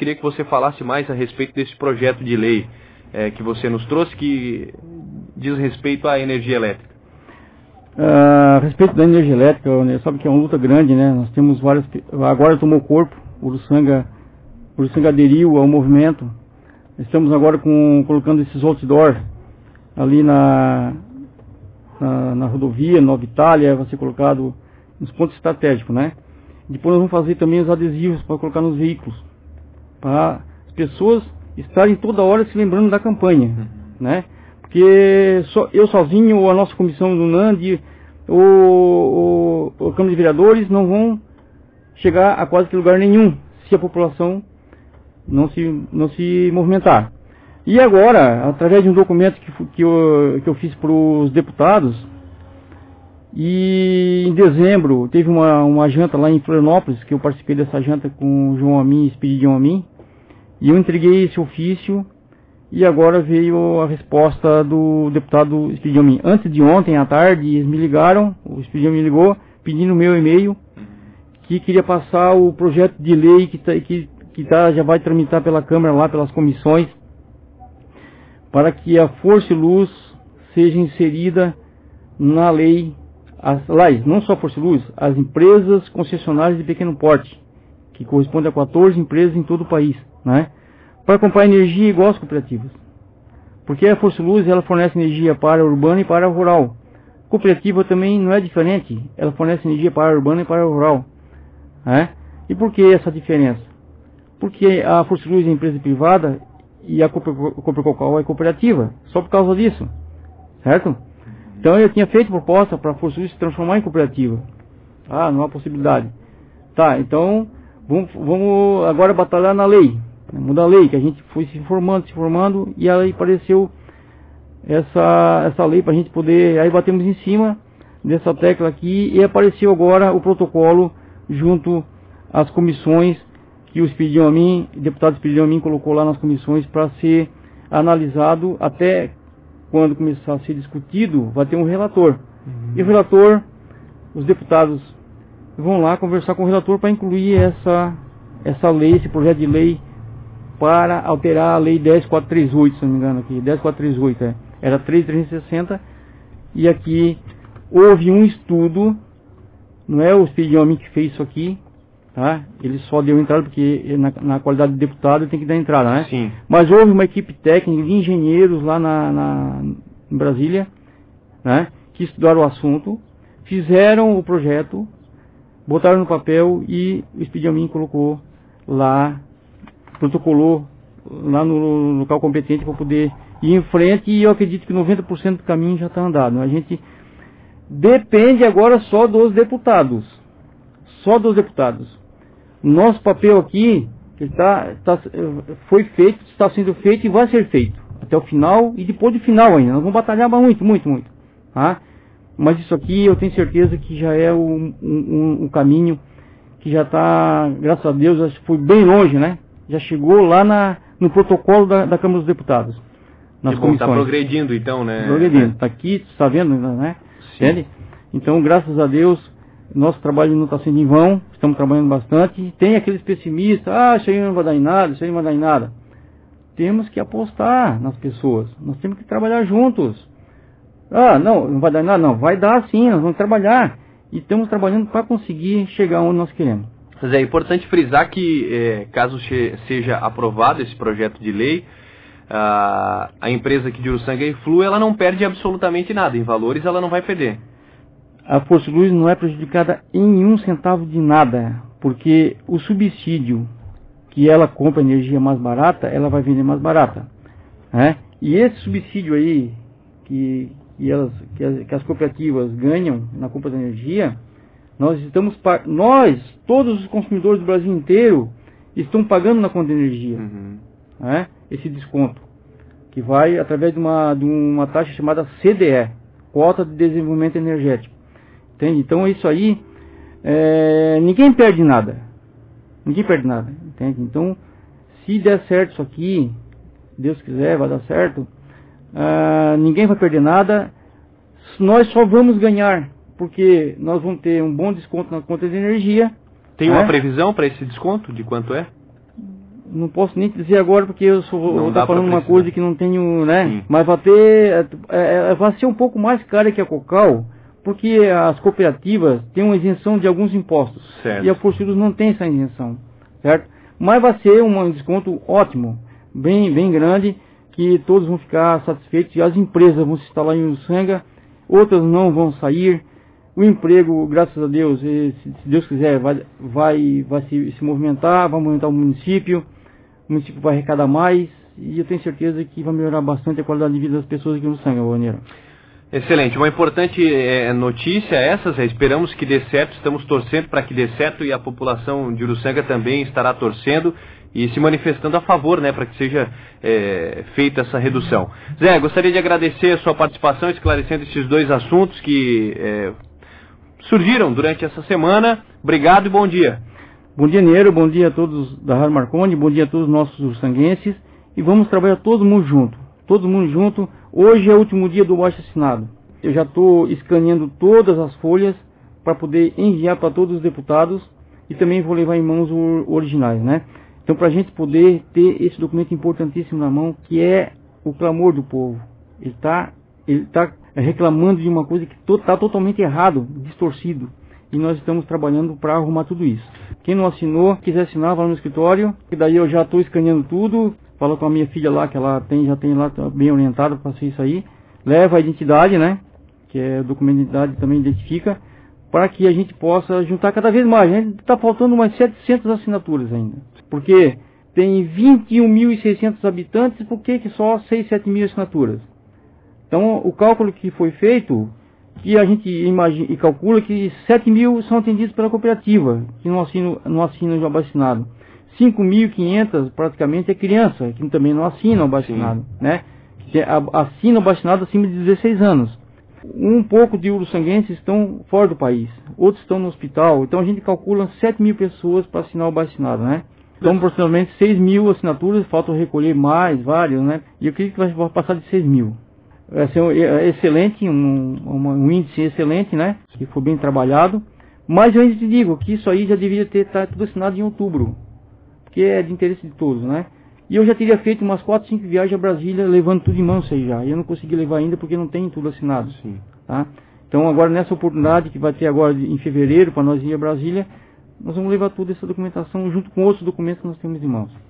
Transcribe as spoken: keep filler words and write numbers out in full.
queria que você falasse mais a respeito desse projeto de lei é, que você nos trouxe, que diz respeito à energia elétrica. Uh, a respeito da energia elétrica, sabe que é uma luta grande, né? Nós temos várias... Agora tomou corpo, o Uruçanga, o Uruçanga aderiu ao movimento. Estamos agora com, colocando esses outdoor ali na, na, na rodovia, Nova Itália, vai ser colocado nos pontos estratégicos, né? Depois nós vamos fazer também os adesivos para colocar nos veículos, para as pessoas estarem toda hora se lembrando da campanha, né? Porque só, eu sozinho, ou a nossa comissão do NAND, ou o Câmara de Vereadores não vão chegar a quase que lugar nenhum se a população não se, não se movimentar. E agora, através de um documento que, que, eu, que eu fiz para os deputados, e em dezembro teve uma, uma janta lá em Florianópolis, que eu participei dessa janta com o João Amin, Espírito Amin, e eu entreguei esse ofício, e agora veio a resposta do deputado Espírito Amin. Antes de ontem à tarde, eles me ligaram, o Espírito Amin ligou, pedindo o meu e-mail, que queria passar o projeto de lei que, tá, que, que tá, já vai tramitar pela Câmara lá, pelas comissões, para que a Força e Luz seja inserida na lei, as, lá, não só a Força e Luz, as empresas concessionárias de pequeno porte, que corresponde a quatorze empresas em todo o país, né? Para comprar energia igual às cooperativas. Porque a Força e Luz, ela fornece energia para a urbana e para a rural. A cooperativa também não é diferente, ela fornece energia para a urbana e para a rural, né? E por que essa diferença? Porque a Força e Luz é empresa privada e a Copercocal é cooperativa, só por causa disso, certo? Então eu tinha feito proposta para a Força e Luz se transformar em cooperativa. Ah, não há possibilidade. Tá, então vamos, vamos agora batalhar na lei, mudar a lei, que a gente foi se informando, se informando, e aí apareceu essa, essa lei para a gente poder, aí batemos em cima dessa tecla aqui, e apareceu agora o protocolo junto às comissões, que o Espírito Amin, o deputado Espírito Amin colocou lá nas comissões para ser analisado, até quando começar a ser discutido, vai ter um relator. Uhum. E o relator, os deputados vão lá conversar com o relator para incluir essa, essa lei, esse projeto de lei, para alterar a lei dez mil quatrocentos e trinta e oito, se não me engano aqui, dez mil quatrocentos e trinta e oito, é. Era três mil trezentos e sessenta, e aqui houve um estudo, não é o Espírito Amin que fez isso aqui, tá? Ele só deu entrada porque na, na qualidade de deputado ele tem que dar entrada, né? Sim. Mas houve uma equipe técnica de engenheiros lá na, na, em Brasília, né? Que estudaram o assunto, fizeram o projeto, botaram no papel e o Espírito Amin colocou lá, protocolou lá no, no local competente para poder ir em frente, e eu acredito que noventa por cento do caminho já está andado. A gente depende agora só dos deputados, só dos deputados. Nosso papel aqui está, está, foi feito, está sendo feito e vai ser feito até o final, e depois do final ainda. Nós vamos batalhar muito, muito, muito. Tá? Mas isso aqui eu tenho certeza que já é um, um, um caminho que já está, graças a Deus, já foi bem longe, né? Já chegou lá na, no protocolo da, da Câmara dos Deputados. Nas que bom, está progredindo então, né? Progredindo, está aqui, está vendo, né? Entende? Então, graças a Deus, nosso trabalho não está sendo em vão, estamos trabalhando bastante. Tem aqueles pessimistas, ah, isso aí não vai dar em nada, isso aí não vai dar em nada. Temos que apostar nas pessoas, nós temos que trabalhar juntos. Ah, não, não vai dar em nada, não, vai dar sim, nós vamos trabalhar. E estamos trabalhando para conseguir chegar onde nós queremos. Mas é importante frisar que, é, caso seja aprovado esse projeto de lei, a, a empresa aqui de Uruçanga, a Influ, ela não perde absolutamente nada, em valores ela não vai perder. A Força Luz não é prejudicada em um centavo de nada, porque o subsídio que ela compra energia mais barata, ela vai vender mais barata, né? E esse subsídio aí que, que, elas, que, as, que as cooperativas ganham na compra da energia, nós estamos, nós, todos os consumidores do Brasil inteiro, estão pagando na conta de energia, uhum. né? Esse desconto, que vai através de uma, de uma taxa chamada C D E, Cota de Desenvolvimento Energético. Entende? Então isso aí, é, ninguém perde nada, ninguém perde nada, entende? Então, se der certo isso aqui, Deus quiser, vai dar certo, uh, ninguém vai perder nada, nós só vamos ganhar, porque nós vamos ter um bom desconto na conta de energia. Tem uma é? previsão para esse desconto, de quanto é? Não posso nem dizer agora porque eu estou falando uma coisa que não tenho, né? Sim. Mas vai ter, é, é, vai ser um pouco mais cara que a Cocal, porque as cooperativas têm uma isenção de alguns impostos. Certo. E a Forcidos não tem essa isenção, certo? Mas vai ser um desconto ótimo, bem, bem grande, que todos vão ficar satisfeitos e as empresas vão se instalar em Uruçanga, outras não vão sair. O emprego, graças a Deus, se Deus quiser, vai, vai, vai se, se movimentar, vai movimentar o município, o município vai arrecadar mais e eu tenho certeza que vai melhorar bastante a qualidade de vida das pessoas aqui no Uruçanga, Vaneira. Excelente, uma importante é, notícia essa, Zé. Esperamos que dê certo, estamos torcendo para que dê certo e a população de Uruçanga também estará torcendo e se manifestando a favor, né, para que seja é, feita essa redução. Zé, gostaria de agradecer a sua participação, esclarecendo esses dois assuntos que é, surgiram durante essa semana. Obrigado e bom dia. Bom dia, Neiro, bom dia a todos da Rádio Marconi, bom dia a todos os nossos uruçanguenses e vamos trabalhar todo mundo junto, todo mundo junto. Hoje é o último dia do abaixo-assinado. Eu já estou escaneando todas as folhas para poder enviar para todos os deputados e também vou levar em mãos os originais, né? Então, para a gente poder ter esse documento importantíssimo na mão, que é o clamor do povo. Ele está ele tá reclamando de uma coisa que está totalmente errado, distorcido. E nós estamos trabalhando para arrumar tudo isso. Quem não assinou, quiser assinar, vai no escritório. E daí eu já estou escaneando tudo. Falo com a minha filha lá, que ela tem, já tem lá bem orientada para fazer isso aí. Leva a identidade, né? Que é o documento de identidade também identifica. Para que a gente possa juntar cada vez mais. A gente está faltando umas setecentas assinaturas ainda. Porque tem vinte e um mil e seiscentos habitantes, por que que só seis, sete mil assinaturas? Então, o cálculo que foi feito, que a gente imagina e calcula que sete mil são atendidos pela cooperativa, que não assinam, não assinam o abaixo-assinado. cinco mil e quinhentos praticamente é criança, que também não assinam o abaixo-assinado, né? Que assinam o abaixo-assinado acima de dezesseis anos. Um pouco de uruçanguenses estão fora do país, outros estão no hospital, então a gente calcula sete mil pessoas para assinar o abaixo-assinado, né? Então, aproximadamente seis mil assinaturas, falta recolher mais, vários, né? E eu acredito que vai passar de seis mil. Vai ser excelente, um, um índice excelente, né? Que foi bem trabalhado. Mas eu ainda te digo que isso aí já deveria ter tá, tudo assinado em outubro, porque é de interesse de todos, né? E eu já teria feito umas quatro, cinco viagens a Brasília, levando tudo em mãos aí já. E eu não consegui levar ainda porque não tem tudo assinado. Sim. Tá? Então, agora nessa oportunidade que vai ter agora em fevereiro, para nós ir a Brasília, nós vamos levar toda essa documentação junto com outros documentos que nós temos em mãos.